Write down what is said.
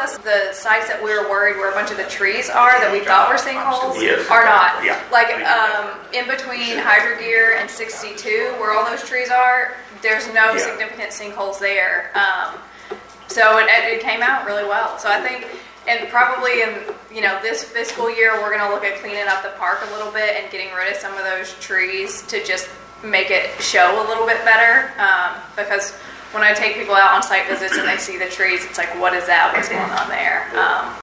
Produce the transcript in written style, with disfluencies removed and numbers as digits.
honest, the sites that we were worried where a bunch of the trees are that we thought were sinkholes are not. Yeah. Like in between Hydro Gear and 62, where all those trees are, there's no significant sinkholes there. So it came out really well. So I think, and probably in this fiscal year, we're going to look at cleaning up the park a little bit and getting rid of some of those trees to just make it show a little bit better. Because when I take people out on site visits and they see the trees, it's like, what is that? What's going on there?